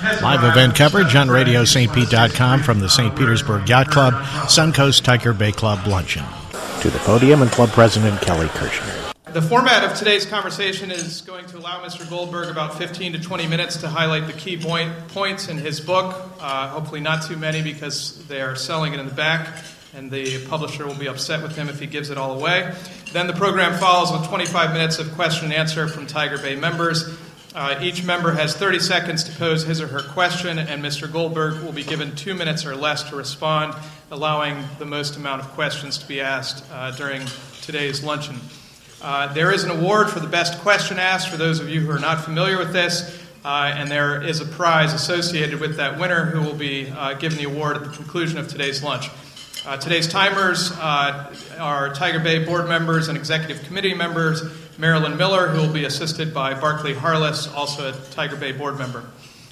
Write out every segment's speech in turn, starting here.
Live event coverage on RadioSt.Pete.com from the St. Petersburg Yacht Club, Suncoast Tiger Bay Club luncheon. To the podium and club president Kelly Kirshner. The format of today's conversation is going to allow Mr. Goldberg about 15 to 20 minutes to highlight the key points in his book. Hopefully not too many because they are selling it in the back, and the publisher will be upset with him if he gives it all away. Then the program follows with 25 minutes of question and answer from Tiger Bay members. Each member has 30 seconds to pose his or her question, and Mr. Goldberg will be given 2 minutes or less to respond, allowing the most amount of questions to be asked during today's luncheon. There is an award for the best question asked for those of you who are not familiar with this, and there is a prize associated with that winner who will be given the award at the conclusion of today's lunch. Today's timers are Tiger Bay board members and executive committee members, Marilyn Miller, who will be assisted by Barclay Harless, also a Tiger Bay board member.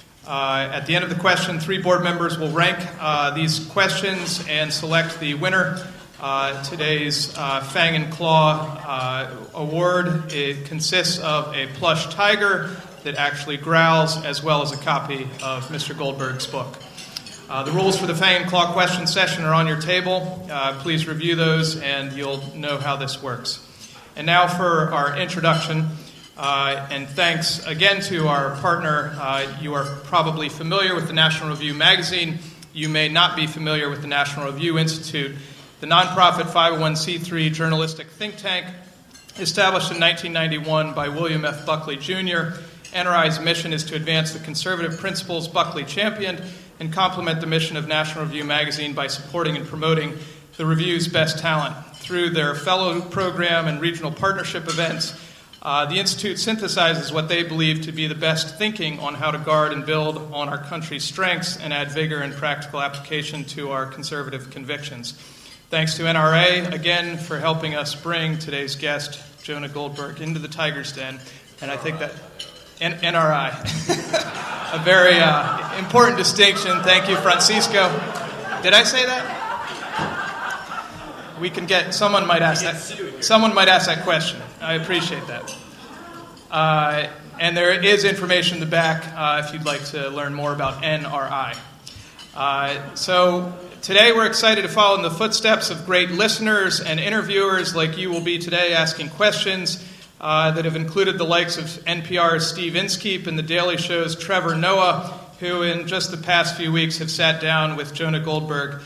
At the end of the question, 3 board members will rank these questions and select the winner. Today's Fang and Claw award, it consists of a plush tiger that actually growls, as well as a copy of Mr. Goldberg's book. The rules for the Fang and Claw question session are on your table. Please review those and you'll know how this works. And now for our introduction, and thanks again to our partner. You are probably familiar with the National Review magazine. You may not be familiar with the National Review Institute, the nonprofit 501c3 journalistic think tank established in 1991 by William F. Buckley, Jr. NRI's mission is to advance the conservative principles Buckley championed and complement the mission of National Review magazine by supporting and promoting the Review's best talent. Through their fellow program and regional partnership events, the Institute synthesizes what they believe to be the best thinking on how to guard and build on our country's strengths and add vigor and practical application to our conservative convictions. Thanks to NRA, again, for helping us bring today's guest, Jonah Goldberg, into the Tiger's Den. And I think that NRI, a very important distinction. Thank you, Francisco. Did I say that? We can get, someone might ask that question. I appreciate that. And there is information in the back if you'd like to learn more about NRI. So today we're excited to follow in the footsteps of great listeners and interviewers like you will be today, asking questions that have included the likes of NPR's Steve Inskeep and The Daily Show's Trevor Noah, who in just the past few weeks have sat down with Jonah Goldberg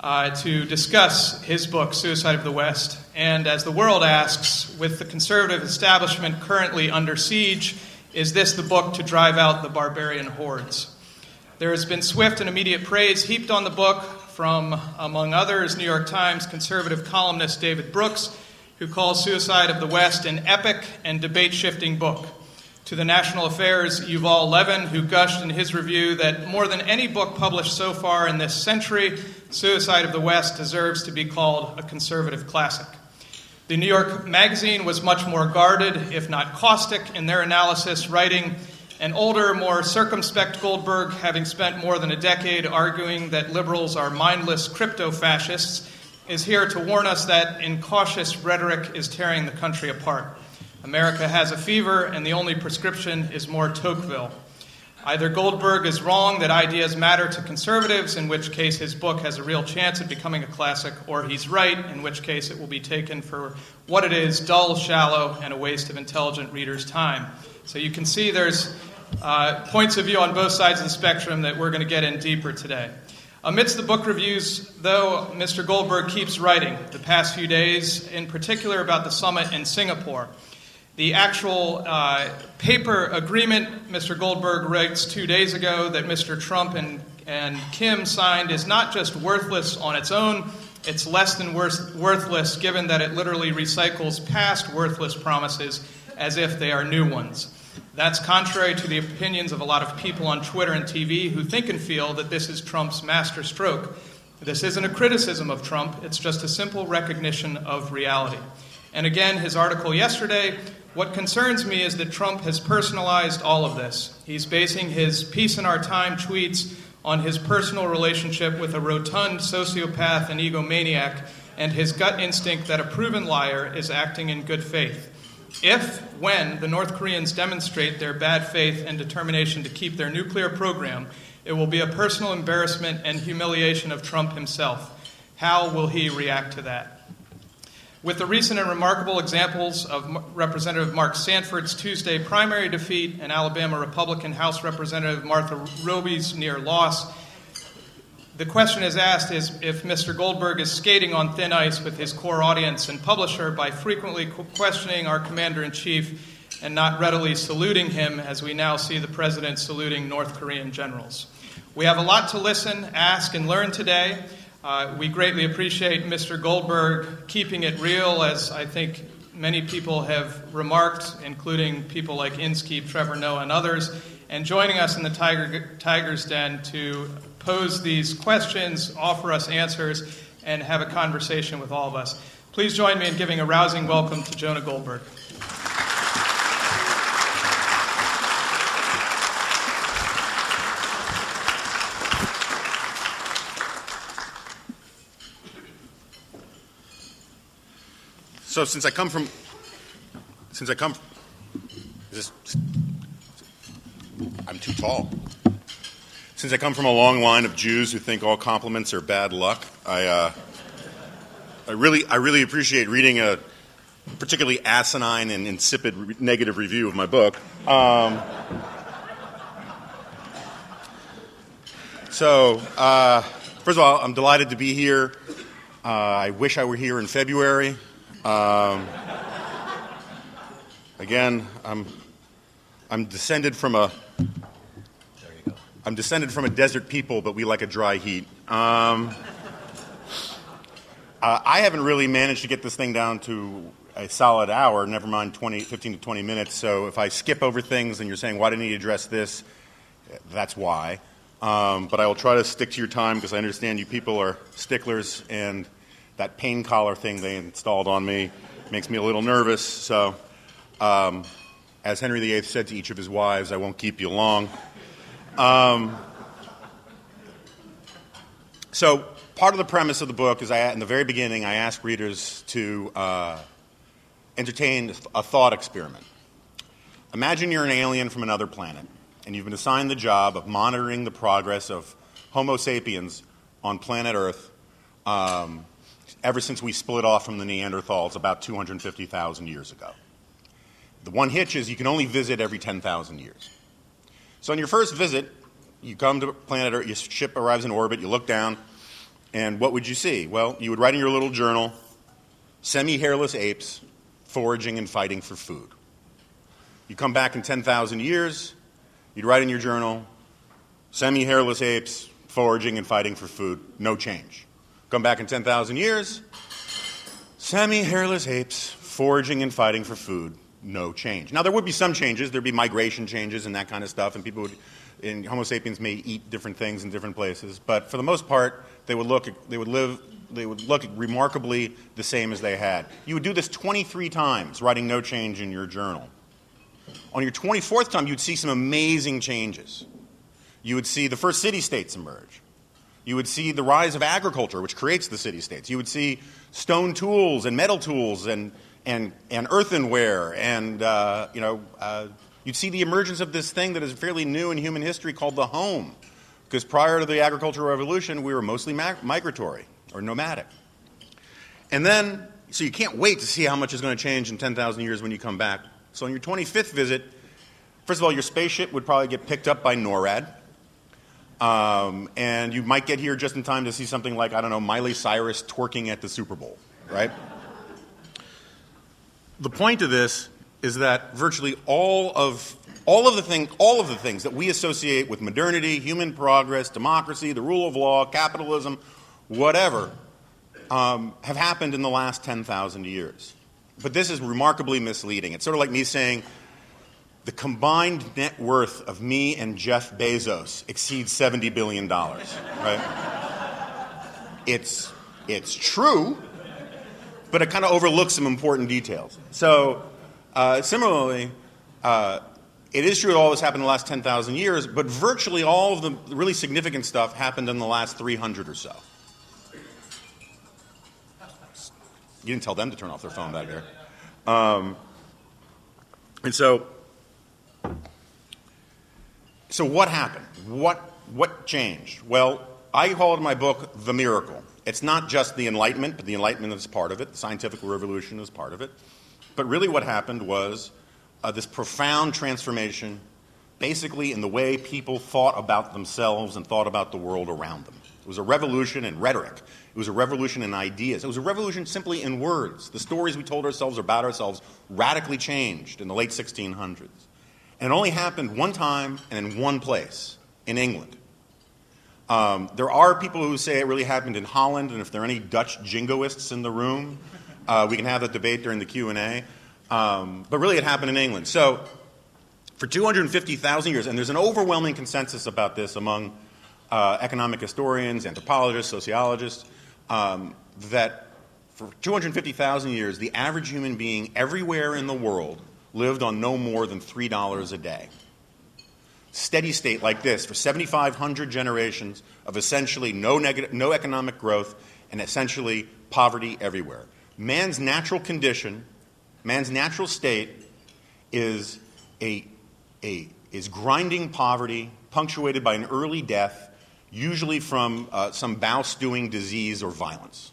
to discuss his book, Suicide of the West. And as the world asks, with the conservative establishment currently under siege, is this the book to drive out the barbarian hordes? There has been swift and immediate praise heaped on the book from, among others, New York Times conservative columnist David Brooks, who calls Suicide of the West an epic and debate-shifting book. To the National Affairs' Yuval Levin, who gushed in his review that more than any book published so far in this century, Suicide of the West deserves to be called a conservative classic. The New York Magazine was much more guarded, if not caustic, in their analysis, writing, an older, more circumspect Goldberg, having spent more than a decade arguing that liberals are mindless crypto-fascists, is here to warn us that incautious rhetoric is tearing the country apart. America has a fever, and the only prescription is more Tocqueville. Either Goldberg is wrong that ideas matter to conservatives, in which case his book has a real chance of becoming a classic, or he's right, in which case it will be taken for what it is, dull, shallow, and a waste of intelligent readers' time. So you can see there's points of view on both sides of the spectrum that we're going to get in deeper today. Amidst the book reviews, though, Mr. Goldberg keeps writing, the past few days, in particular about the summit in Singapore. The actual paper agreement Mr. Goldberg writes 2 days ago that Mr. Trump and Kim signed is not just worthless on its own, it's less than worthless given that it literally recycles past worthless promises as if they are new ones. That's contrary to the opinions of a lot of people on Twitter and TV who think and feel that this is Trump's master stroke. This isn't a criticism of Trump, it's just a simple recognition of reality. And again, his article yesterday, what concerns me is that Trump has personalized all of this. He's basing his peace in our time tweets on his personal relationship with a rotund sociopath and egomaniac, and his gut instinct that a proven liar is acting in good faith. When the North Koreans demonstrate their bad faith and determination to keep their nuclear program, it will be a personal embarrassment and humiliation of Trump himself. How will he react to that? With the recent and remarkable examples of Representative Mark Sanford's Tuesday primary defeat and Alabama Republican House Representative Martha Roby's near loss, the question is asked is if Mr. Goldberg is skating on thin ice with his core audience and publisher by frequently questioning our commander-in-chief and not readily saluting him as we now see the president saluting North Korean generals. We have a lot to listen, ask, and learn today. We greatly appreciate Mr. Goldberg keeping it real, as I think many people have remarked, including people like Inskeep, Trevor Noah, and others, and joining us in the Tiger's Den to pose these questions, offer us answers, and have a conversation with all of us. Please join me in giving a rousing welcome to Jonah Goldberg. So I'm too tall. Since I come from a long line of Jews who think all compliments are bad luck, I really appreciate reading a particularly asinine and insipid negative review of my book. First of all, I'm delighted to be here. I wish I were here in February. Again, I'm descended from a desert people, but we like a dry heat. I haven't really managed to get this thing down to a solid hour, never mind 15 to 20 minutes. So if I skip over things and you're saying, why didn't he address this? That's why. But I will try to stick to your time because I understand you people are sticklers, and that pain collar thing they installed on me makes me a little nervous. So as Henry VIII said to each of his wives, I won't keep you long. So part of the premise of the book is in the very beginning, I ask readers to entertain a thought experiment. Imagine you're an alien from another planet, and you've been assigned the job of monitoring the progress of Homo sapiens on planet Earth ever since we split off from the Neanderthals about 250,000 years ago. The one hitch is you can only visit every 10,000 years. So on your first visit, you come to planet Earth, your ship arrives in orbit, you look down, and what would you see? Well, you would write in your little journal, semi-hairless apes foraging and fighting for food. You come back in 10,000 years, you'd write in your journal, semi-hairless apes foraging and fighting for food, no change. Come back in 10,000 years, semi-hairless apes foraging and fighting for food, no change. Now, there would be some changes. There would be migration changes and that kind of stuff, and Homo sapiens may eat different things in different places. But for the most part, they would look remarkably the same as they had. You would do this 23 times, writing no change in your journal. On your 24th time, you'd see some amazing changes. You would see the first city-states emerge. You would see the rise of agriculture, which creates the city-states. You would see stone tools and metal tools and earthenware, and you'd see the emergence of this thing that is fairly new in human history called the home. Because prior to the agricultural revolution, we were mostly migratory or nomadic. And then, so you can't wait to see how much is going to change in 10,000 years when you come back. So on your 25th visit, first of all, your spaceship would probably get picked up by NORAD. And you might get here just in time to see something like, I don't know, Miley Cyrus twerking at the Super Bowl, right? The point of this is that virtually all of the things that we associate with modernity, human progress, democracy, the rule of law, capitalism, whatever, have happened in the last 10,000 years. But this is remarkably misleading. It's sort of like me saying the combined net worth of me and Jeff Bezos exceeds $70 billion, right? It's true, but it kind of overlooks some important details. So similarly, it is true that all this happened in the last 10,000 years, but virtually all of the really significant stuff happened in the last 300 or so. You didn't tell them to turn off their phone back there. And so what happened? What changed? Well, I call it in my book the miracle. It's not just the Enlightenment, but the Enlightenment is part of it. The scientific revolution is part of it. But really what happened was this profound transformation basically in the way people thought about themselves and thought about the world around them. It was a revolution in rhetoric. It was a revolution in ideas. It was a revolution simply in words. The stories we told ourselves about ourselves radically changed in the late 1600s. And it only happened one time and in one place, in England. There are people who say it really happened in Holland, and if there are any Dutch jingoists in the room, we can have that debate during the Q&A. But really it happened in England. So for 250,000 years, and there's an overwhelming consensus about this among economic historians, anthropologists, sociologists, that for 250,000 years, the average human being everywhere in the world lived on no more than $3 a day. Steady state like this for 7,500 generations of essentially no economic growth and essentially poverty everywhere. Man's natural condition, man's natural state is grinding poverty punctuated by an early death, usually from some bowel-stewing disease or violence.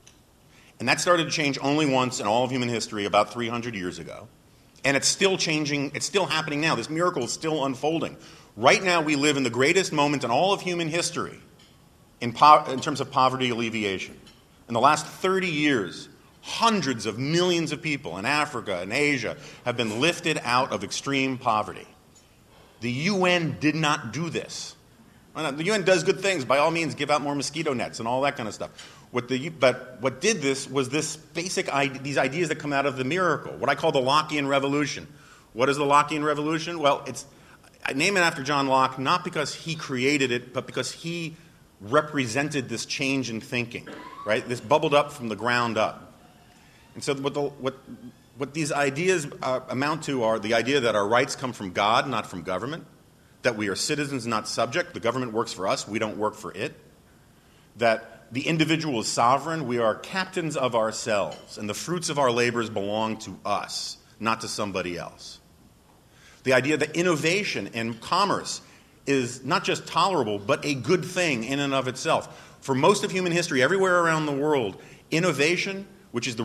And that started to change only once in all of human history about 300 years ago. And it's still changing, it's still happening now. This miracle is still unfolding. Right now we live in the greatest moment in all of human history in terms of poverty alleviation. In the last 30 years, hundreds of millions of people in Africa and Asia have been lifted out of extreme poverty. The UN did not do this. The UN does good things. By all means, give out more mosquito nets and all that kind of stuff. But what did this was this these ideas that come out of the miracle, what I call the Lockean Revolution. What is the Lockean Revolution? Well, I name it after John Locke, not because he created it, but because he represented this change in thinking, right? This bubbled up from the ground up. And so what these ideas amount to are the idea that our rights come from God, not from government, that we are citizens, not subject. The government works for us, we don't work for it. That the individual is sovereign, we are captains of ourselves, and the fruits of our labors belong to us, not to somebody else. The idea that innovation and commerce is not just tolerable, but a good thing in and of itself. For most of human history, everywhere around the world, innovation, which is the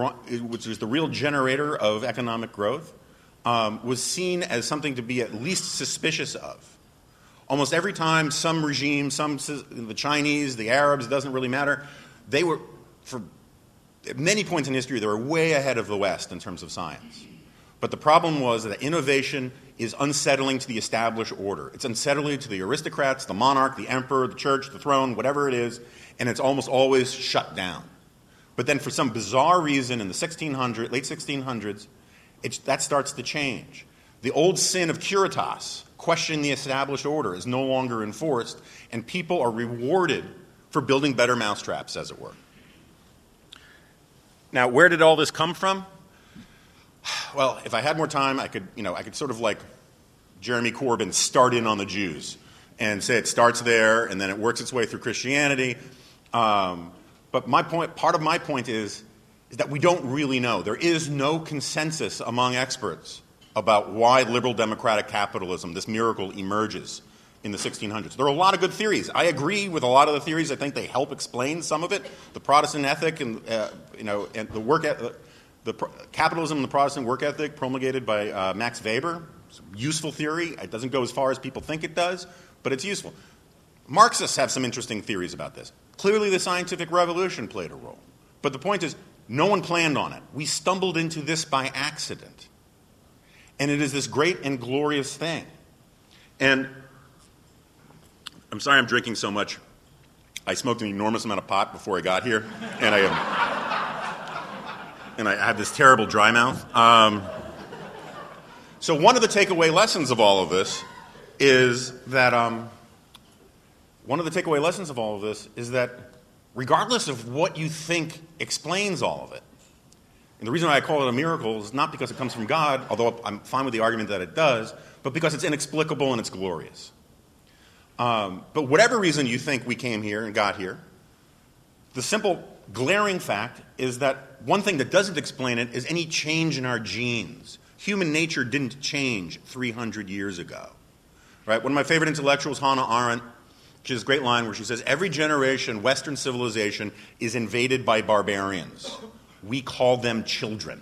real generator of economic growth, was seen as something to be at least suspicious of. Almost every time some regime, the Chinese, the Arabs, it doesn't really matter, they were, for many points in history, they were way ahead of the West in terms of science. But the problem was that innovation is unsettling to the established order. It's unsettling to the aristocrats, the monarch, the emperor, the church, the throne, whatever it is, and it's almost always shut down. But then for some bizarre reason in the late 1600s, that starts to change. The old sin of curitas, questioning the established order, is no longer enforced, and people are rewarded for building better mousetraps, as it were. Now, where did all this come from? Well, if I had more time, I could sort of like Jeremy Corbyn start in on the Jews and say it starts there and then it works its way through Christianity. But part of my point is that we don't really know. There is no consensus among experts about why liberal democratic capitalism, this miracle, emerges in the 1600s. There are a lot of good theories. I agree with a lot of the theories. I think they help explain some of it. The Protestant ethic and and the work capitalism and the Protestant work ethic promulgated by Max Weber. It's a useful theory. It doesn't go as far as people think it does, but it's useful. Marxists have some interesting theories about this. Clearly, the scientific revolution played a role. But the point is, no one planned on it. We stumbled into this by accident. And it is this great and glorious thing. And I'm sorry I'm drinking so much. I smoked an enormous amount of pot before I got here, and I have this terrible dry mouth. So one of the takeaway lessons of all of this is that regardless of what you think explains all of it, and the reason why I call it a miracle is not because it comes from God, although I'm fine with the argument that it does, but because it's inexplicable and it's glorious. But whatever reason you think we came here and got here, the simple glaring fact is that one thing that doesn't explain it is any change in our genes. Human nature didn't change 300 years ago. Right? One of my favorite intellectuals, Hannah Arendt, she has a great line where she says, every generation, Western civilization is invaded by barbarians. We call them children.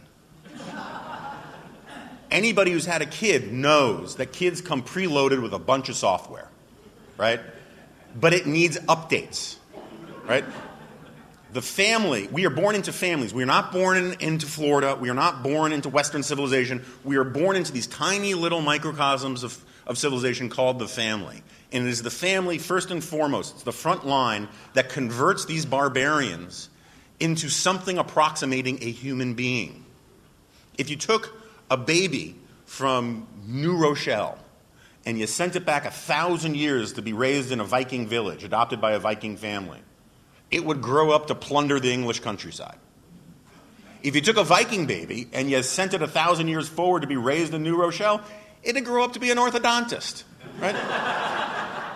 Anybody who's had a kid knows that kids come preloaded with a bunch of software, right? But it needs updates, right? The family, we are born into families. We are not born into Florida. We are not born into Western civilization. We are born into these tiny little microcosms of civilization called the family. And it is the family, first and foremost, it's the front line that converts these barbarians into something approximating a human being. If you took a baby from New Rochelle and you sent it back 1,000 years to be raised in a Viking village, adopted by a Viking family, it would grow up to plunder the English countryside. If you took a Viking baby and you sent it 1,000 years forward to be raised in New Rochelle, it'd grow up to be an orthodontist, right?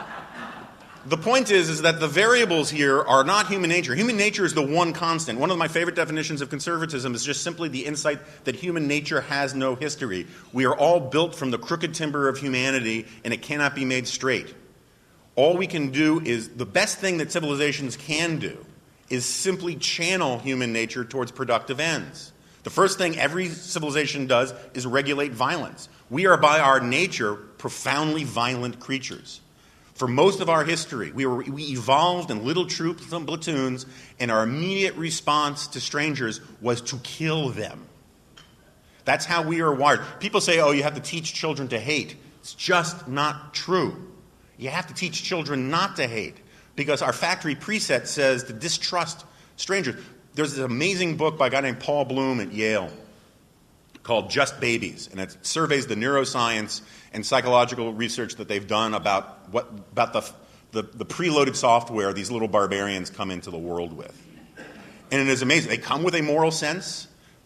The point is that the variables here are not human nature. Human nature is the one constant. One of my favorite definitions of conservatism is just simply the insight that human nature has no history. We are all built from the crooked timber of humanity, and it cannot be made straight. All we can do is, the best thing that civilizations can do is simply channel human nature towards productive ends. The first thing every civilization does is regulate violence. We are by our nature profoundly violent creatures. For most of our history, we evolved in little troops and platoons, and our immediate response to strangers was to kill them. That's how we are wired. People say, oh, you have to teach children to hate. It's just not true. You have to teach children not to hate, because our factory preset says to distrust strangers. There's this amazing book by a guy named Paul Bloom at Yale called Just Babies, and it surveys the neuroscience and psychological research that they've done about the preloaded software these little barbarians come into the world with. And it is amazing. They come with a moral sense.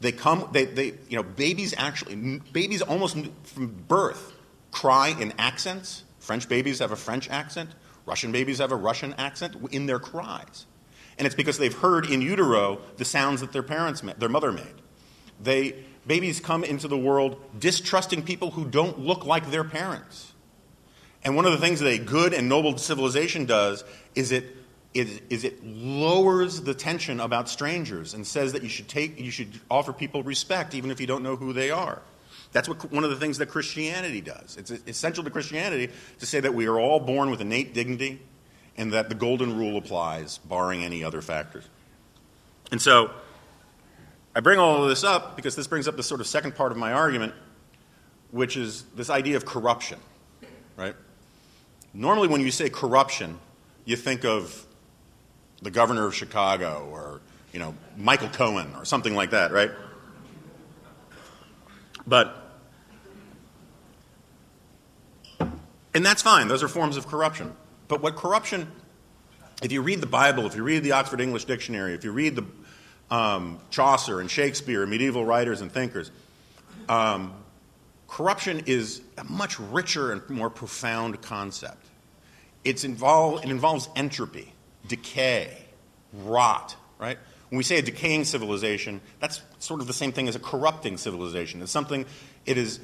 Babies almost from birth cry in accents. French babies have a French accent. Russian babies have a Russian accent in their cries. And it's because they've heard in utero the sounds that their mother made. Babies come into the world distrusting people who don't look like their parents. And one of the things that a good and noble civilization does is it lowers the tension about strangers and says that you should offer people respect even if you don't know who they are. That's one of the things that Christianity does. It's essential to Christianity to say that we are all born with innate dignity and that the golden rule applies, barring any other factors. And so I bring all of this up because this brings up the sort of second part of my argument, which is this idea of corruption, right? Normally when you say corruption, you think of the governor of Chicago or, Michael Cohen or something like that, right? And that's fine. Those are forms of corruption. But what corruption, if you read the Bible, if you read the Oxford English Dictionary, if you read the Chaucer and Shakespeare, medieval writers and thinkers, corruption is a much richer and more profound concept. It involves entropy, decay, rot, right? When we say a decaying civilization, that's sort of the same thing as a corrupting civilization. It is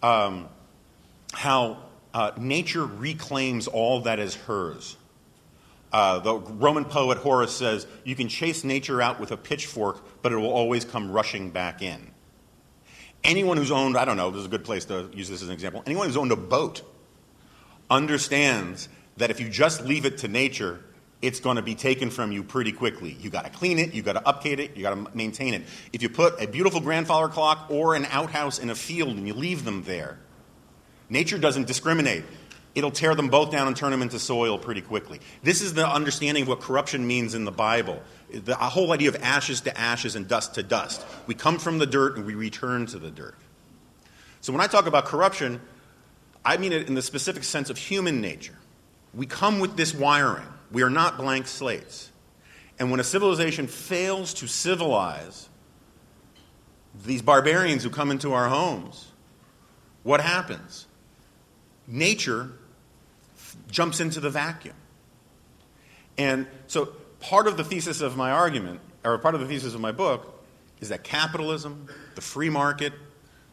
how nature reclaims all that is hers. The Roman poet Horace says, you can chase nature out with a pitchfork, but it will always come rushing back in. Anyone who's owned, I don't know, this is a good place to use this as an example, anyone who's owned a boat understands that if you just leave it to nature, it's going to be taken from you pretty quickly. You got to clean it, you got to update it, you got to maintain it. If you put a beautiful grandfather clock or an outhouse in a field and you leave them there, nature doesn't discriminate. It'll tear them both down and turn them into soil pretty quickly. This is the understanding of what corruption means in the Bible. The whole idea of ashes to ashes and dust to dust. We come from the dirt and we return to the dirt. So when I talk about corruption, I mean it in the specific sense of human nature. We come with this wiring. We are not blank slates. And when a civilization fails to civilize these barbarians who come into our homes, what happens? Nature jumps into the vacuum. And so part of the thesis of my argument, or part of the thesis of my book, is that capitalism, the free market,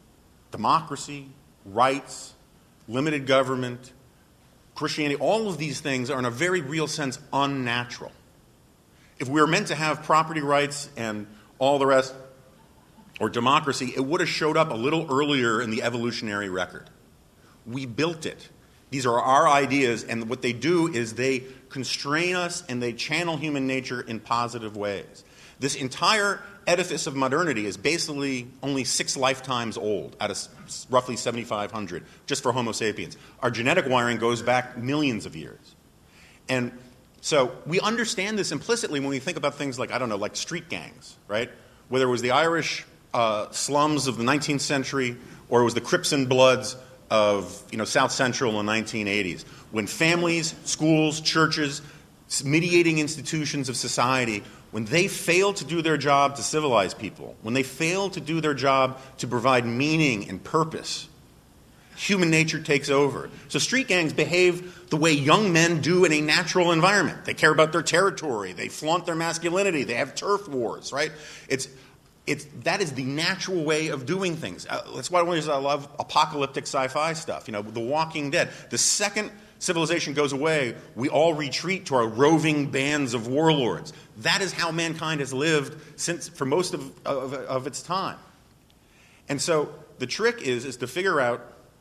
democracy, rights, limited government, Christianity, all of these things are in a very real sense unnatural. If we were meant to have property rights and all the rest, or democracy, it would have showed up a little earlier in the evolutionary record. We built it. These are our ideas, and what they do is they constrain us and they channel human nature in positive ways. This entire edifice of modernity is basically only 6 lifetimes old out of roughly 7,500, just for Homo sapiens. Our genetic wiring goes back millions of years. And so we understand this implicitly when we think about things like, I don't know, like street gangs, right? Whether it was the Irish slums of the 19th century or it was the Crips and Bloods of South Central in the 1980s, when families, schools, churches, mediating institutions of society, when they fail to do their job to civilize people, when they fail to do their job to provide meaning and purpose, human nature takes over. So street gangs behave the way young men do in a natural environment. They care about their territory. They flaunt their masculinity. They have turf wars, right? That is the natural way of doing things. That's why I love apocalyptic sci-fi stuff. The Walking Dead. The second civilization goes away, we all retreat to our roving bands of warlords. That is how mankind has lived for most of its time. And so the trick is to figure out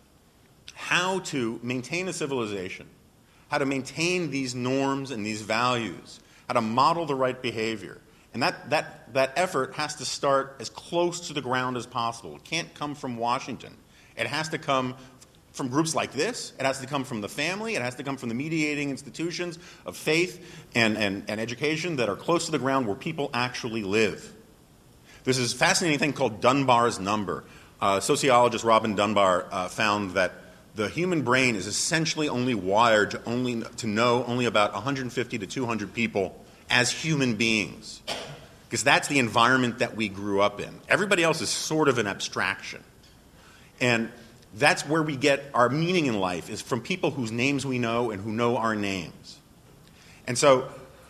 how to maintain a civilization, how to maintain these norms and these values, how to model the right behavior. And that effort has to start as close to the ground as possible. It can't come from Washington. It has to come from groups like this. It has to come from the family. It has to come from the mediating institutions of faith and education that are close to the ground where people actually live. There's this fascinating thing called Dunbar's number. Sociologist Robin Dunbar found that the human brain is essentially only wired to know only about 150 to 200 people as human beings, because that's the environment that we grew up in. Everybody else is sort of an abstraction. And that's where we get our meaning in life, is from people whose names we know and who know our names. And so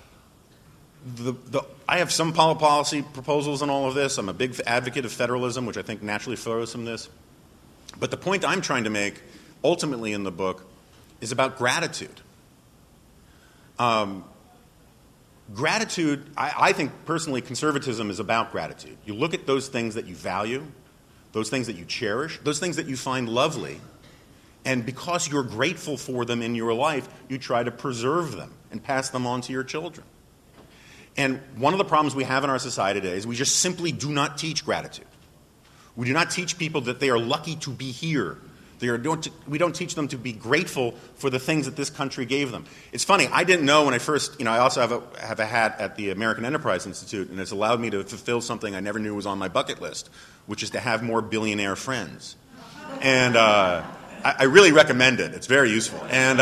I have some policy proposals on all of this. I'm a big advocate of federalism, which I think naturally flows from this. But the point I'm trying to make ultimately in the book is about gratitude. Gratitude, I think personally conservatism is about gratitude. You look at those things that you value, those things that you cherish, those things that you find lovely, and because you're grateful for them in your life, you try to preserve them and pass them on to your children. And one of the problems we have in our society today is we just simply do not teach gratitude. We do not teach people that they are lucky to be here. We don't teach them to be grateful for the things that this country gave them. It's funny, I didn't know when I first, I also have a hat at the American Enterprise Institute, and it's allowed me to fulfill something I never knew was on my bucket list, which is to have more billionaire friends. And I really recommend it. It's very useful. And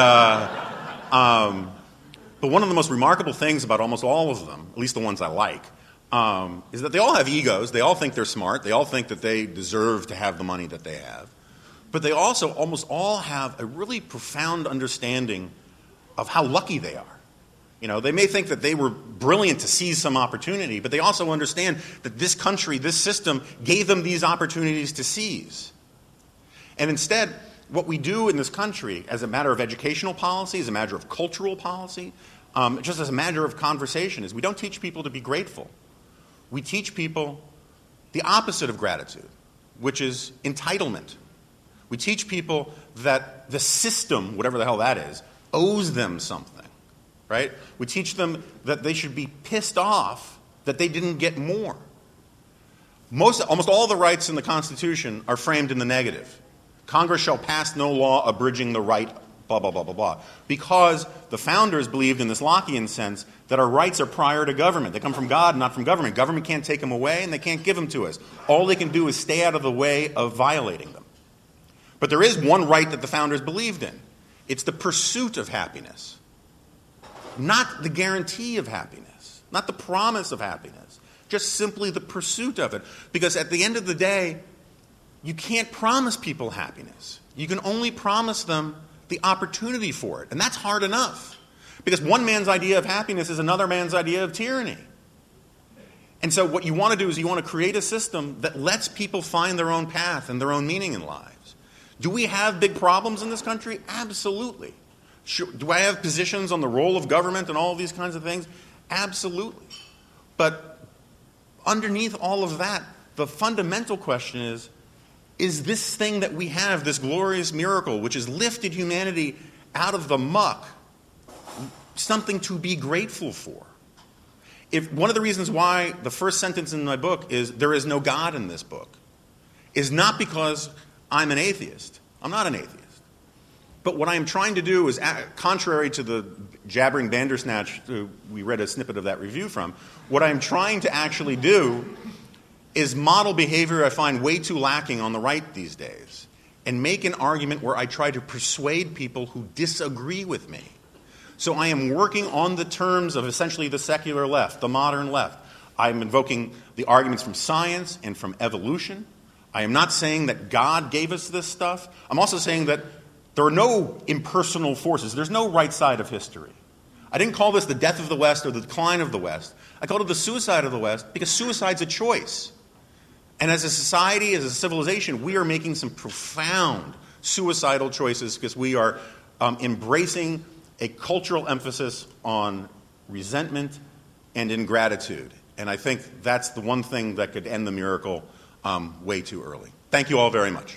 but one of the most remarkable things about almost all of them, at least the ones I like, is that they all have egos. They all think they're smart. They all think that they deserve to have the money that they have. But they also almost all have a really profound understanding of how lucky they are. They may think that they were brilliant to seize some opportunity, but they also understand that this country, this system, gave them these opportunities to seize. And instead, what we do in this country as a matter of educational policy, as a matter of cultural policy, just as a matter of conversation, is we don't teach people to be grateful. We teach people the opposite of gratitude, which is entitlement. We teach people that the system, whatever the hell that is, owes them something, right? We teach them that they should be pissed off that they didn't get more. Almost all the rights in the Constitution are framed in the negative. Congress shall pass no law abridging the right, blah, blah, blah, blah, blah. Because the founders believed in this Lockean sense that our rights are prior to government. They come from God, not from government. Government can't take them away, and they can't give them to us. All they can do is stay out of the way of violating them. But there is one right that the founders believed in. It's the pursuit of happiness, not the guarantee of happiness, not the promise of happiness, just simply the pursuit of it. Because at the end of the day, you can't promise people happiness. You can only promise them the opportunity for it. And that's hard enough. Because one man's idea of happiness is another man's idea of tyranny. And so what you want to do is you want to create a system that lets people find their own path and their own meaning in lives. Do we have big problems in this country? Absolutely. Sure. Do I have positions on the role of government and all of these kinds of things? Absolutely. But underneath all of that, the fundamental question is this thing that we have, this glorious miracle, which has lifted humanity out of the muck, something to be grateful for? If one of the reasons why the first sentence in my book is there is no God in this book is not because I'm an atheist. I'm not an atheist. But what I am trying to do is, contrary to the jabbering Bandersnatch we read a snippet of that review from, what I am trying to actually do is model behavior I find way too lacking on the right these days, and make an argument where I try to persuade people who disagree with me. So I am working on the terms of essentially the secular left, the modern left. I'm invoking the arguments from science and from evolution. I am not saying that God gave us this stuff. I'm also saying that there are no impersonal forces. There's no right side of history. I didn't call this the death of the West or the decline of the West. I called it the suicide of the West because suicide's a choice. And as a society, as a civilization, we are making some profound suicidal choices because we are embracing a cultural emphasis on resentment and ingratitude. And I think that's the one thing that could end the miracle way too early. Thank you all very much.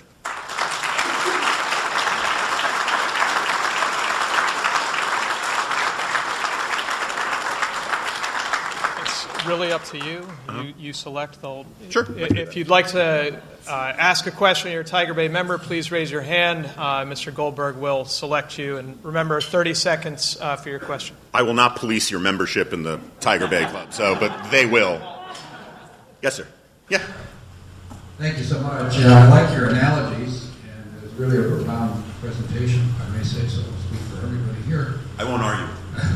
Really up to you. You select the. Sure. If you'd like to ask a question, you're a Tiger Bay member, please raise your hand. Mr. Goldberg will select you. And remember, 30 seconds for your question. I will not police your membership in the Tiger Bay Club, but they will. Yes, sir. Yeah. Thank you so much. I like your analogies, and it was really a profound presentation, if I may say so. I'll speak for everybody here. I won't argue.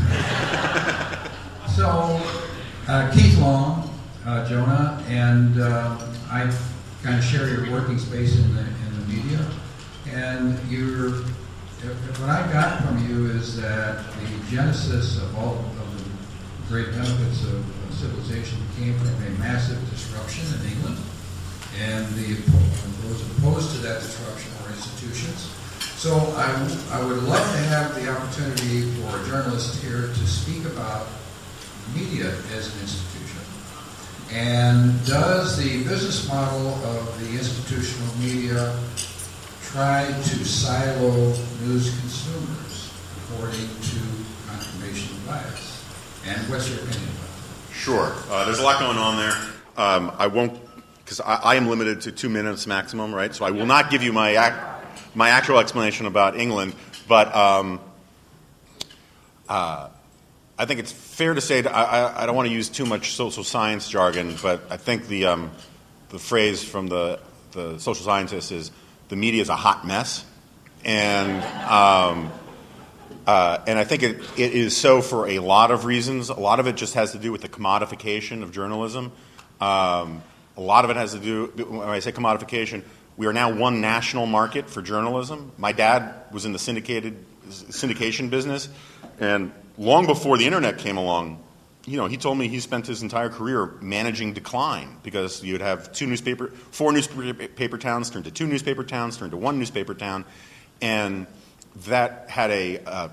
So, Keith Long, Jonah, and I kind of share your working space in the media. And what I got from you is that the genesis of all of the great benefits of civilization came from a massive disruption in England. And those opposed to that disruption were institutions. So I would love to have the opportunity for a journalist here to speak about media as an institution. And does the business model of the institutional media try to silo news consumers according to confirmation bias? And what's your opinion about that? Sure. There's a lot going on there. I won't, because I am limited to 2 minutes maximum, right? So I will not give you my actual explanation about England, but I think it's fair to say, I don't want to use too much social science jargon, but I think the phrase from the social scientists is the media is a hot mess, and I think it is so for a lot of reasons. A lot of it just has to do with the commodification of journalism. A lot of it has to do, when I say commodification, we are now one national market for journalism. My dad was in the syndication business, and long before the internet came along, he told me he spent his entire career managing decline because you'd have 4 newspaper towns turn to 2 newspaper towns, turn to 1 newspaper town, and that had a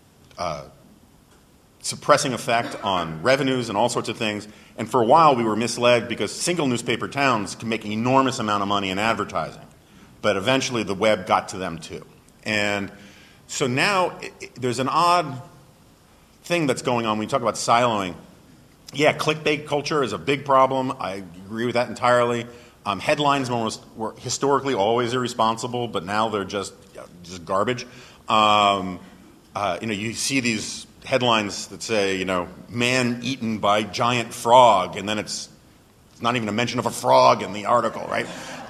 suppressing effect on revenues and all sorts of things. And for a while we were misled because single newspaper towns can make an enormous amount of money in advertising. But eventually the web got to them too. And so now there's an odd thing that's going on when you talk about siloing. Yeah, clickbait culture is a big problem. I agree with that entirely. Headlines were historically always irresponsible, but now they're just garbage. You see these headlines that say, man eaten by giant frog, and then it's not even a mention of a frog in the article, right?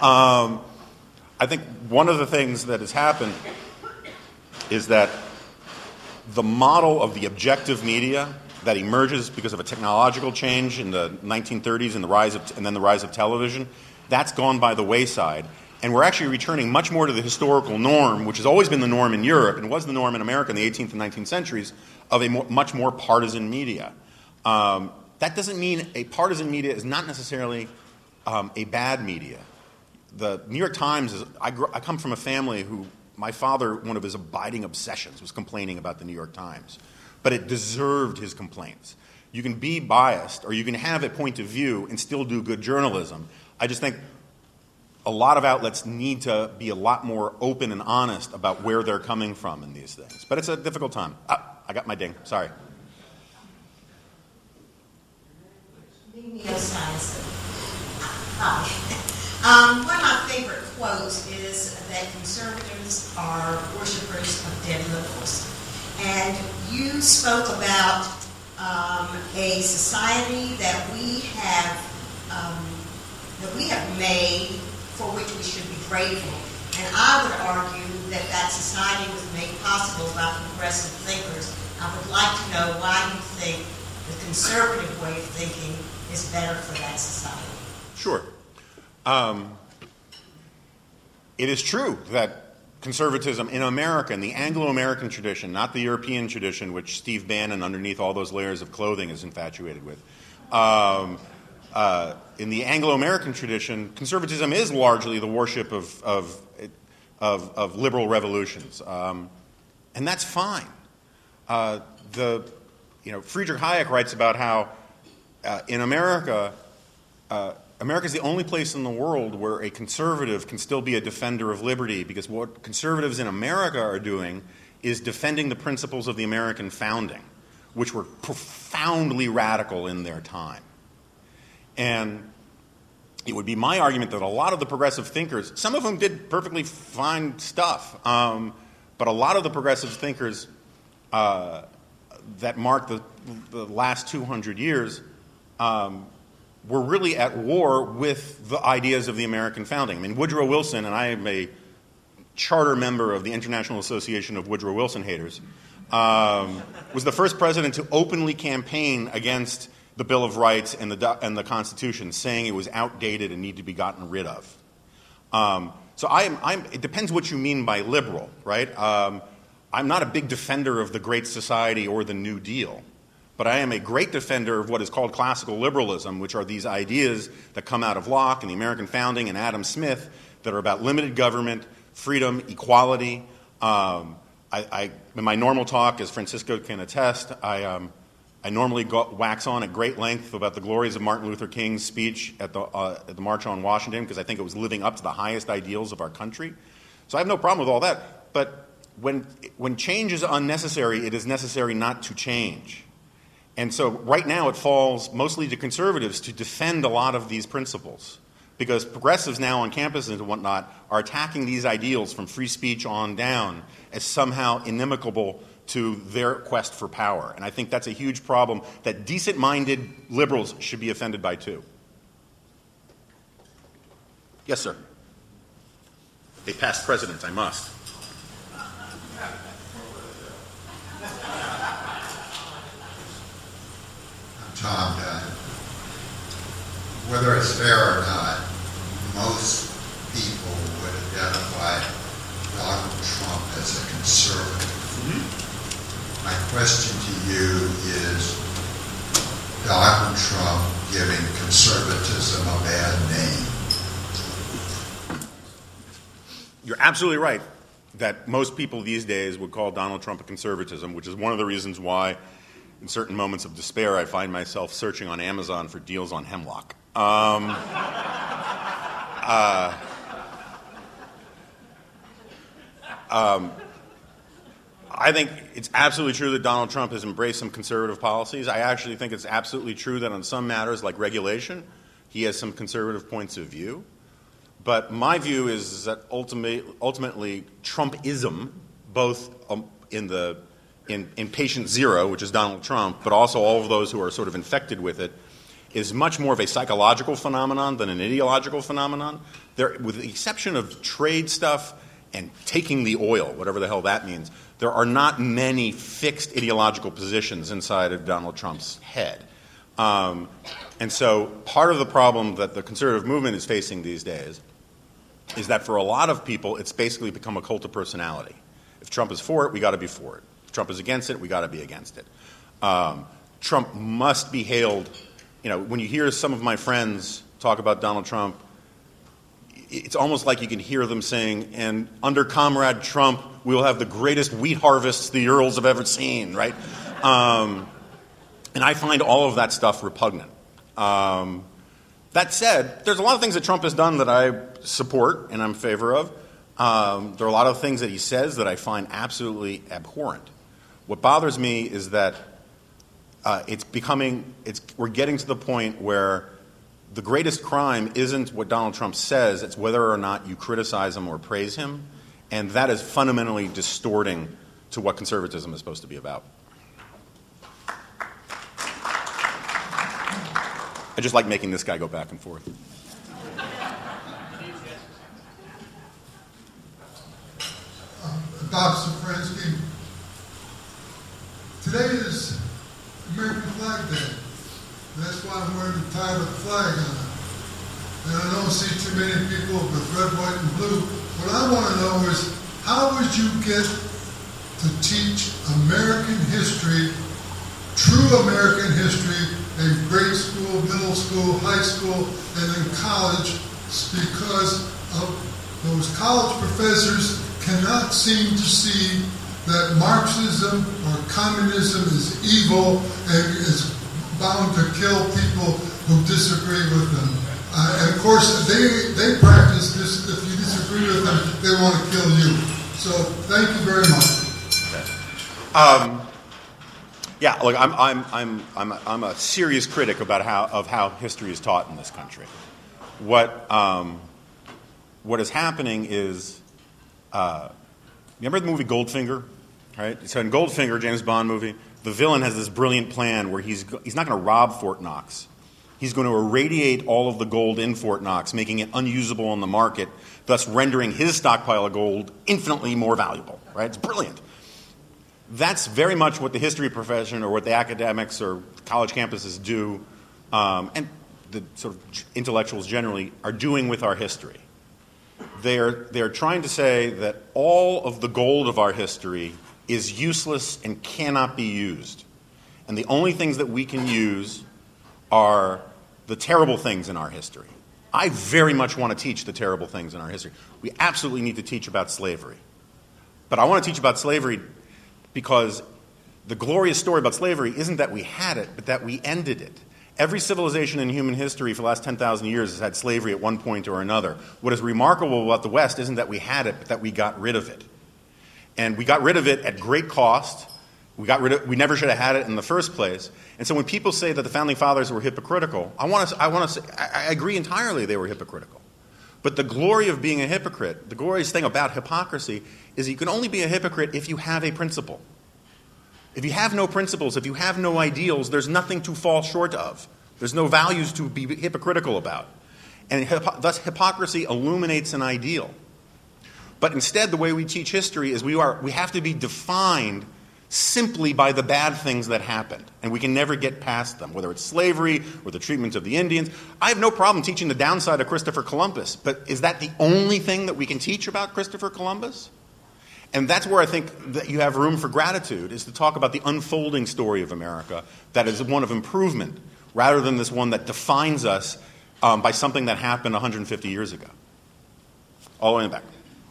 I think one of the things that has happened is that the model of the objective media that emerges because of a technological change in the 1930s and then the rise of television, that's gone by the wayside. And we're actually returning much more to the historical norm, which has always been the norm in Europe and was the norm in America in the 18th and 19th centuries, of a much more partisan media. That that doesn't mean a partisan media is not necessarily a bad media. The New York Times I come from a family who, my father, one of his abiding obsessions was complaining about the New York Times. But it deserved his complaints. You can be biased, or you can have a point of view and still do good journalism. I just think a lot of outlets need to be a lot more open and honest about where they're coming from in these things. But it's a difficult time. I got my ding. Sorry. One of my favorite quotes is that conservatives are worshipers of dead liberals. And you spoke about a society that we have made for which we should be grateful. And I would argue that that society was made possible by progressive thinkers. I would like to know why you think the conservative way of thinking is better for that society. Sure. It is true that conservatism in America, in the Anglo-American tradition, not the European tradition, which Steve Bannon, underneath all those layers of clothing, is infatuated with. In the Anglo-American tradition, conservatism is largely the worship of liberal revolutions, and that's fine. Friedrich Hayek writes about how in America, America is the only place in the world where a conservative can still be a defender of liberty, because what conservatives in America are doing is defending the principles of the American founding, which were profoundly radical in their time. And it would be my argument that a lot of the progressive thinkers, some of them did perfectly fine stuff, but a lot of the progressive thinkers that marked the last 200 years were really at war with the ideas of the American founding. I mean, Woodrow Wilson, and I am a charter member of the International Association of Woodrow Wilson Haters, was the first president to openly campaign against the Bill of Rights and the Constitution, saying it was outdated and needed to be gotten rid of. So it depends what you mean by liberal, right? I'm not a big defender of the Great Society or the New Deal, but I am a great defender of what is called classical liberalism, which are these ideas that come out of Locke and the American founding and Adam Smith that are about limited government, freedom, equality. In my normal talk, as Francisco can attest, I normally wax on at great length about the glories of Martin Luther King's speech at the March on Washington, because I think it was living up to the highest ideals of our country. So I have no problem with all that. But when change is unnecessary, it is necessary not to change. And so right now it falls mostly to conservatives to defend a lot of these principles, because progressives now on campuses and whatnot are attacking these ideals from free speech on down as somehow inimical to their quest for power. And I think that's a huge problem that decent-minded liberals should be offended by too. Yes, sir. A past president, I must. Tom, whether it's fair or not, most people would identify Donald Trump as a conservative. Mm-hmm. My question to you is, Donald Trump giving conservatism a bad name? You're absolutely right that most people these days would call Donald Trump a conservatism, which is one of the reasons why in certain moments of despair, I find myself searching on Amazon for deals on hemlock. I think it's absolutely true that Donald Trump has embraced some conservative policies. I actually think it's absolutely true that on some matters like regulation, he has some conservative points of view. But my view is that ultimately Trumpism, both in patient zero, which is Donald Trump, but also all of those who are sort of infected with it, is much more of a psychological phenomenon than an ideological phenomenon. With the exception of trade stuff and taking the oil, whatever the hell that means, there are not many fixed ideological positions inside of Donald Trump's head. And so part of the problem that the conservative movement is facing these days is that for a lot of people, it's basically become a cult of personality. If Trump is for it, we got to be for it. If Trump is against it, we got to be against it. Trump must be hailed when you hear some of my friends talk about Donald Trump, it's almost like you can hear them saying, and under Comrade Trump, we'll have the greatest wheat harvests the Urals have ever seen, right? And I find all of that stuff repugnant. That said, there's a lot of things that Trump has done that I support and I'm in favor of. There are a lot of things that he says that I find absolutely abhorrent. What bothers me is that we're getting to the point where the greatest crime isn't what Donald Trump says, it's whether or not you criticize him or praise him, and that is fundamentally distorting to what conservatism is supposed to be about. I just like making this guy go back and forth. Dr. Safransky, today is American Flag Day. That's why I'm wearing the tie with the flag on it. And I don't see too many people with red, white, and blue. What I want to know is, how would you get to teach American history, true American history, in grade school, middle school, high school, and in college, because of those college professors cannot seem to see that Marxism or communism is evil and is bound to kill people who disagree with them. And of course, they practice this. If you disagree with them, they want to kill you. So thank you very much. Yeah, look, I'm a serious critic about how history is taught in this country. What is happening is, remember the movie Goldfinger, right? So in Goldfinger, James Bond movie, the villain has this brilliant plan where he's not going to rob Fort Knox. He's going to irradiate all of the gold in Fort Knox, making it unusable on the market, thus rendering his stockpile of gold infinitely more valuable, right? It's brilliant. That's very much what the history profession or what the academics or college campuses do, and the sort of intellectuals generally are doing with our history. They're trying to say that all of the gold of our history is useless and cannot be used. And the only things that we can use are the terrible things in our history. I very much want to teach the terrible things in our history. We absolutely need to teach about slavery. But I want to teach about slavery because the glorious story about slavery isn't that we had it, but that we ended it. Every civilization in human history for the last 10,000 years has had slavery at one point or another. What is remarkable about the West isn't that we had it, but that we got rid of it. And we got rid of it at great cost. We never should have had it in the first place. And so when people say that the Founding Fathers were hypocritical, I agree entirely they were hypocritical. But the glory of being a hypocrite, the glorious thing about hypocrisy, is you can only be a hypocrite if you have a principle. If you have no principles, if you have no ideals, there's nothing to fall short of. There's no values to be hypocritical about. And thus hypocrisy illuminates an ideal. But instead, the way we teach history is we have to be defined simply by the bad things that happened. And we can never get past them, whether it's slavery or the treatment of the Indians. I have no problem teaching the downside of Christopher Columbus, but is that the only thing that we can teach about Christopher Columbus? And that's where I think that you have room for gratitude, is to talk about the unfolding story of America that is one of improvement, rather than this one that defines us by something that happened 150 years ago. All the way in the back.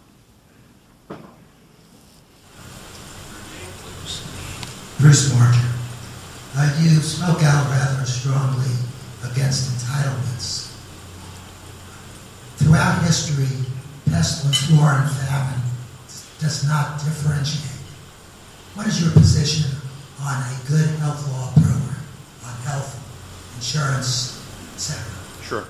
Bruce Marker, you spoke out rather strongly against entitlements. Throughout history, pestilence, war, and famine does not differentiate. What is your position on a good health law program, on health insurance, etc.? Sure.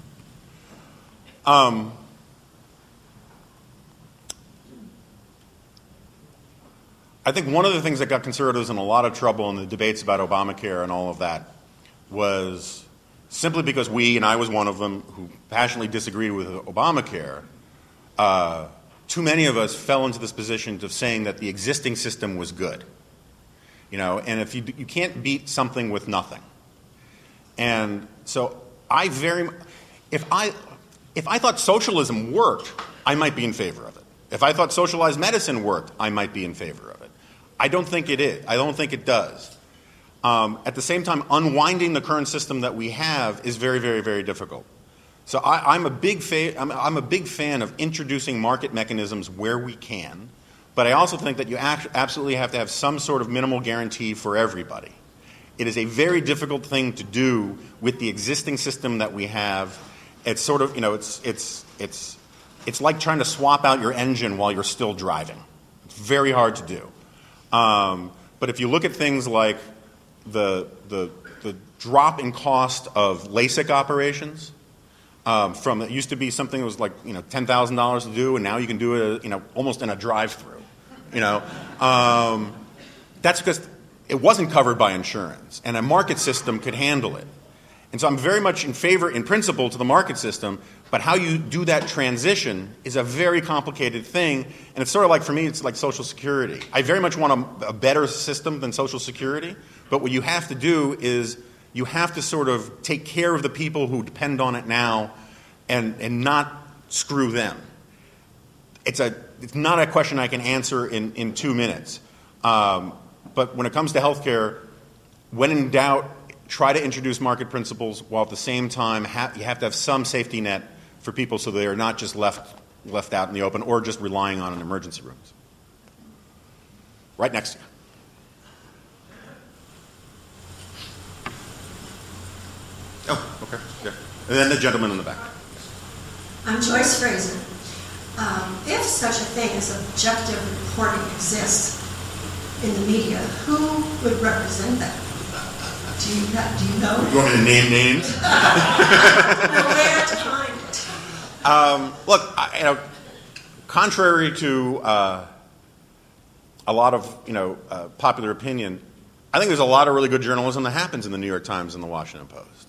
I think one of the things that got conservatives in a lot of trouble in the debates about Obamacare and all of that was simply because we, and I was one of them, who passionately disagreed with Obamacare, too many of us fell into this position of saying that the existing system was good. And if you can't beat something with nothing. And so if I thought socialism worked, I might be in favor of it. If I thought socialized medicine worked, I might be in favor of it. I don't think it is. I don't think it does. At the same time, unwinding the current system that we have is very, very, very difficult. So I'm a big fan of introducing market mechanisms where we can, but I also think that you absolutely have to have some sort of minimal guarantee for everybody. It is a very difficult thing to do with the existing system that we have. It's sort of, it's like trying to swap out your engine while you're still driving. It's very hard to do. But if you look at things like the drop in cost of LASIK operations, from it used to be something that was like $10,000 to do, and now you can do it almost in a drive-through. That's because it wasn't covered by insurance, and a market system could handle it. And so I'm very much in favor, in principle, to the market system, but how you do that transition is a very complicated thing, and it's sort of like, for me, it's like Social Security. I very much want a better system than Social Security, but what you have to do is you have to sort of take care of the people who depend on it now and not screw them. It's not a question I can answer in 2 minutes. But when it comes to healthcare, when in doubt, try to introduce market principles while at the same time you have to have some safety net for people so they are not just left out in the open or just relying on emergency rooms. Right next to you. Oh, okay. Yeah. And then the gentleman in the back. I'm Joyce Fraser. If such a thing as objective reporting exists in the media, who would represent that? Do you know? You want me to name names? Where to find it? Look, contrary to a lot of popular opinion, I think there's a lot of really good journalism that happens in the New York Times and the Washington Post.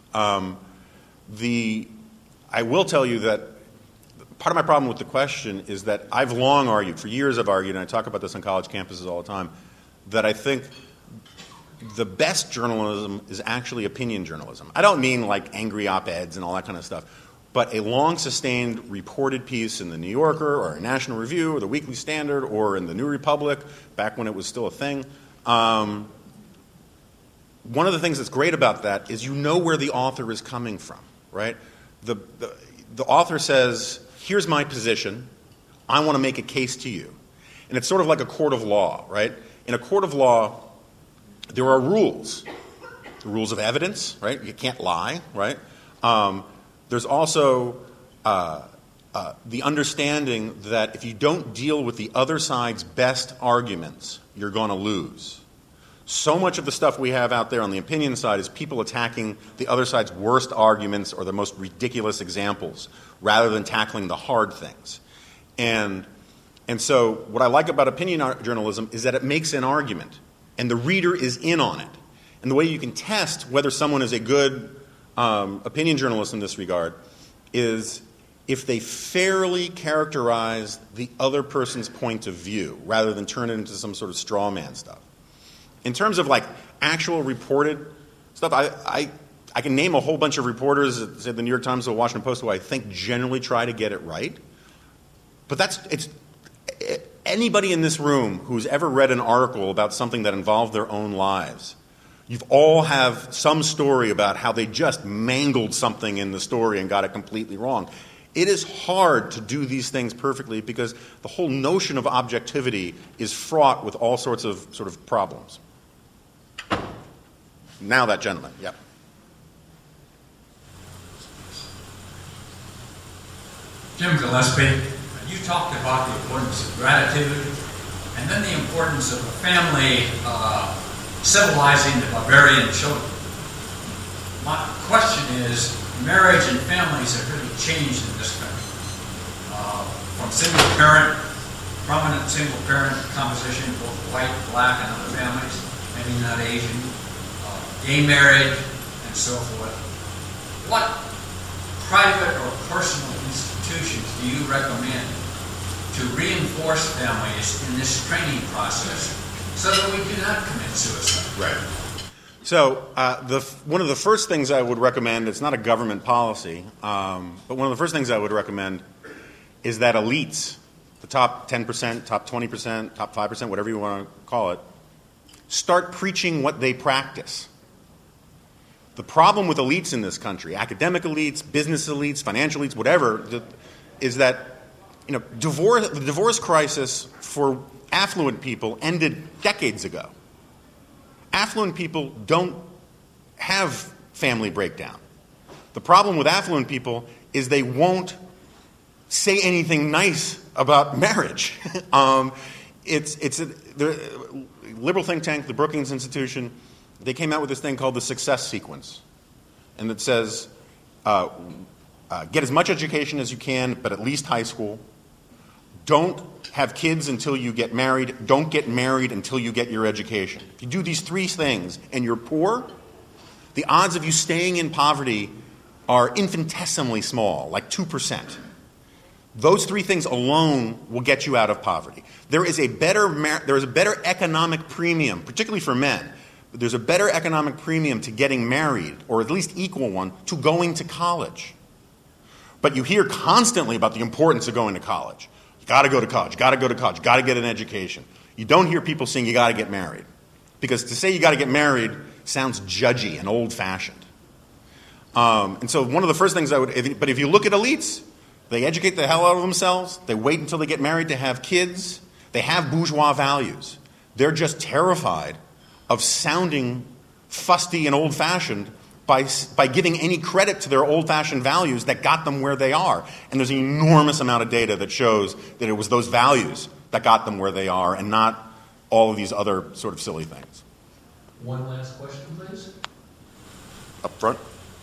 I will tell you that part of my problem with the question is that I've long argued, for years I've argued, and I talk about this on college campuses all the time, that I think the best journalism is actually opinion journalism. I don't mean like angry op-eds and all that kind of stuff, but a long-sustained reported piece in the New Yorker or a National Review or the Weekly Standard or in the New Republic, back when it was still a thing. One of the things that's great about that is you know where the author is coming from, right? The author says, here's my position, I want to make a case to you. And it's sort of like a court of law, right? In a court of law, there are rules. The rules of evidence, right? You can't lie, right? There's also the understanding that if you don't deal with the other side's best arguments, you're going to lose. So much of the stuff we have out there on the opinion side is people attacking the other side's worst arguments or the most ridiculous examples rather than tackling the hard things. And so what I like about opinion journalism is that it makes an argument, and the reader is in on it. And the way you can test whether someone is a good opinion journalist in this regard is if they fairly characterize the other person's point of view rather than turn it into some sort of straw man stuff. In terms of like actual reported stuff, I can name a whole bunch of reporters at say, the New York Times or the Washington Post who I think generally try to get it right. But it's anybody in this room who's ever read an article about something that involved their own lives, you've all have some story about how they just mangled something in the story and got it completely wrong. It is hard to do these things perfectly because the whole notion of objectivity is fraught with all sorts of sort of problems. Now that gentleman, yep. Jim Gillespie, you talked about the importance of gratitude and then the importance of a family civilizing the barbarian children. My question is, marriage and families have really changed in this country. From single parent, prominent single parent composition, both white, black, and other families, maybe not Asian, gay marriage, and so forth. What private or personal institutions do you recommend to reinforce families in this training process so that we do not commit suicide? Right. So one of the first things I would recommend, it's not a government policy, but one of the first things I would recommend is that elites, the top 10%, top 20%, top 5%, whatever you want to call it, start preaching what they practice. The problem with elites in this country, academic elites, business elites, financial elites, whatever, is that the divorce crisis for affluent people ended decades ago. Affluent people don't have family breakdown. The problem with affluent people is they won't say anything nice about marriage. The liberal think tank, the Brookings Institution, they came out with this thing called the success sequence. And it says, get as much education as you can, but at least high school. Don't have kids until you get married. Don't get married until you get your education. If you do these three things and you're poor, the odds of you staying in poverty are infinitesimally small, like 2%. Those three things alone will get you out of poverty. There is a better economic premium, particularly for men. There's a better economic premium to getting married, or at least equal one, to going to college. But you hear constantly about the importance of going to college. You got to go to college, got to go to college, got to get an education. You don't hear people saying you got to get married. Because to say you got to get married sounds judgy and old-fashioned. And so one of the first things but if you look at elites, they educate the hell out of themselves. They wait until they get married to have kids. They have bourgeois values. They're just terrified of sounding fusty and old-fashioned by giving any credit to their old-fashioned values that got them where they are. And there's an enormous amount of data that shows that it was those values that got them where they are and not all of these other sort of silly things. One last question, please. Up front.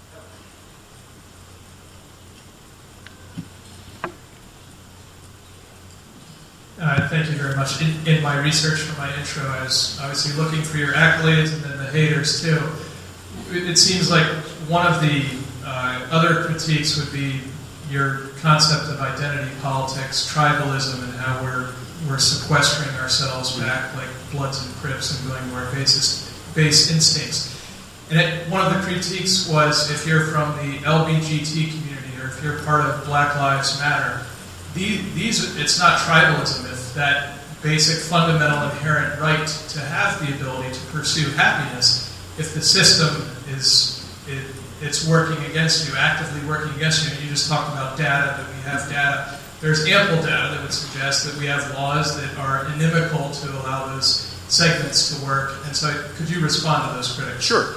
Thank you very much. In my research for my intro, I was obviously looking for your accolades and then the haters too. It seems like one of the other critiques would be your concept of identity politics, tribalism, and how we're sequestering ourselves back like Bloods and Crips and going to our base instincts. And one of the critiques was if you're from the LBGT community or if you're part of Black Lives Matter, it's not tribalism if that basic fundamental inherent right to have the ability to pursue happiness, if the system it's working against you, actively working against you. And you just talked about data, that we have data. There's ample data that would suggest that we have laws that are inimical to allow those segments to work. And so could you respond to those critics? Sure.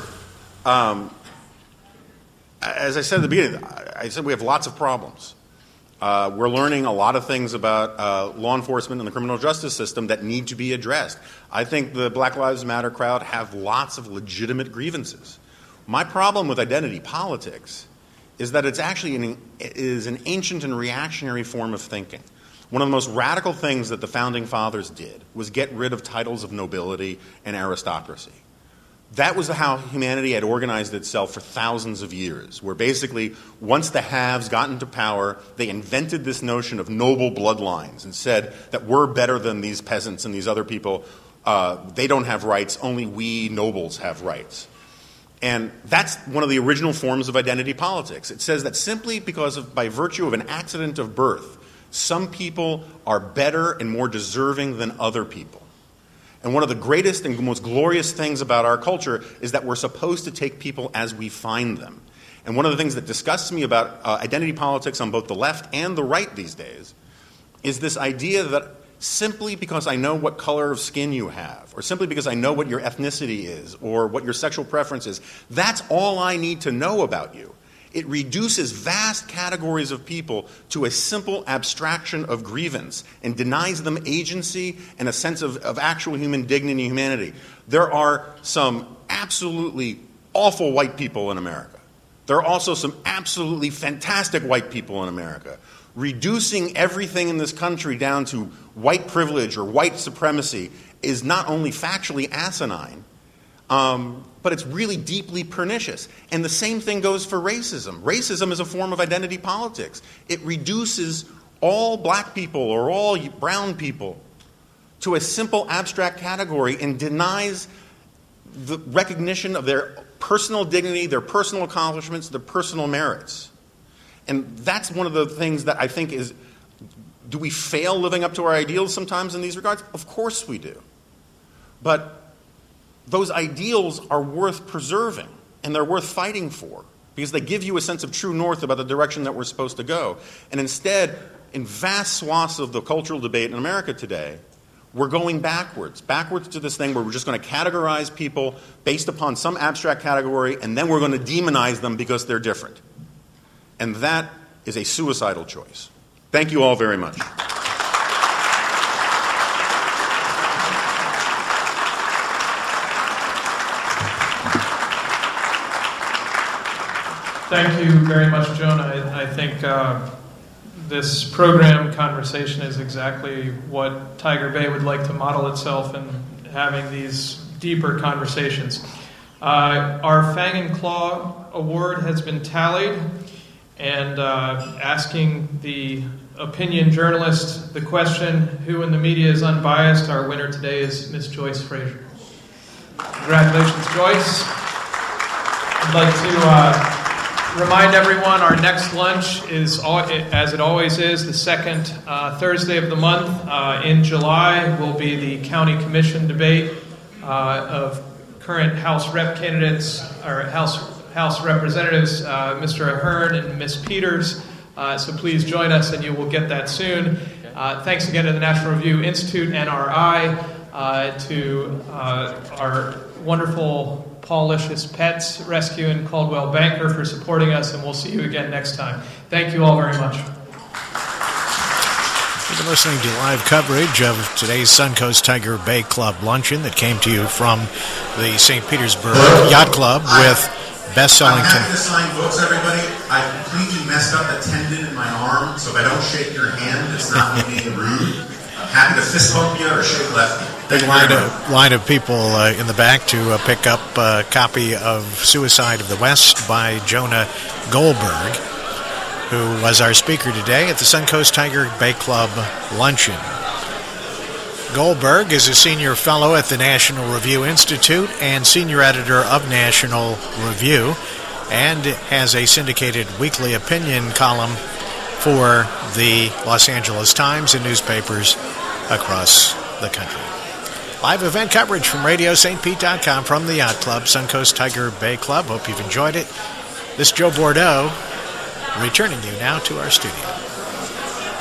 As I said at the beginning, I said we have lots of problems. We're learning a lot of things about law enforcement and the criminal justice system that need to be addressed. I think the Black Lives Matter crowd have lots of legitimate grievances. My problem with identity politics is that it's actually an ancient and reactionary form of thinking. One of the most radical things that the Founding Fathers did was get rid of titles of nobility and aristocracy. That was how humanity had organized itself for thousands of years, where basically once the haves got into power, they invented this notion of noble bloodlines and said that we're better than these peasants and these other people. They don't have rights, only we nobles have rights. And that's one of the original forms of identity politics. It says that simply by virtue of an accident of birth, some people are better and more deserving than other people. And one of the greatest and most glorious things about our culture is that we're supposed to take people as we find them. And one of the things that disgusts me about identity politics on both the left and the right these days is this idea that simply because I know what color of skin you have, or simply because I know what your ethnicity is, or what your sexual preference is, that's all I need to know about you. It reduces vast categories of people to a simple abstraction of grievance and denies them agency and a sense of actual human dignity and humanity. There are some absolutely awful white people in America. There are also some absolutely fantastic white people in America. Reducing everything in this country down to white privilege or white supremacy is not only factually asinine, but it's really deeply pernicious. And the same thing goes for racism. Racism is a form of identity politics. It reduces all black people or all brown people to a simple abstract category and denies the recognition of their personal dignity, their personal accomplishments, their personal merits. And that's one of the things that I think is, do we fail living up to our ideals sometimes in these regards? Of course we do. But those ideals are worth preserving and they're worth fighting for because they give you a sense of true north about the direction that we're supposed to go. And instead, in vast swaths of the cultural debate in America today, we're going backwards to this thing where we're just going to categorize people based upon some abstract category, and then we're going to demonize them because they're different. And that is a suicidal choice. Thank you all very much. Thank you very much, Jonah. I think this program conversation is exactly what Tiger Bay would like to model itself in having these deeper conversations. Our Fang and Claw Award has been tallied, and asking the opinion journalist the question, who in the media is unbiased, our winner today is Miss Joyce Frazier. Congratulations, Joyce. I'd like to remind everyone our next lunch is, as it always is, the second Thursday of the month. In July will be the county commission debate of current House rep candidates, or House representatives, Mr. Ahern and Ms. Peters. So please join us and you will get that soon. Thanks again to the National Review Institute, NRI, to our wonderful Paulicious Pets Rescue and Caldwell Banker for supporting us, and we'll see you again next time. Thank you all very much. You've been listening to live coverage of today's Suncoast Tiger Bay Club luncheon that came to you from the St. Petersburg Yacht Club with best-selling... I'm happy to sign books, everybody. I completely messed up a tendon in my arm, so if I don't shake your hand, it's not me being rude. I'm happy to fist bump you or shake lefty. Big line of people in the back to pick up a copy of Suicide of the West by Jonah Goldberg, who was our speaker today at the Suncoast Tiger Bay Club luncheon. Goldberg is a senior fellow at the National Review Institute and senior editor of National Review, and has a syndicated weekly opinion column for the Los Angeles Times and newspapers across the country. Live event coverage from RadioSt.Pete.com from the Yacht Club, Suncoast Tiger Bay Club. Hope you've enjoyed it. This is Joe Bordeaux, returning you now to our studio.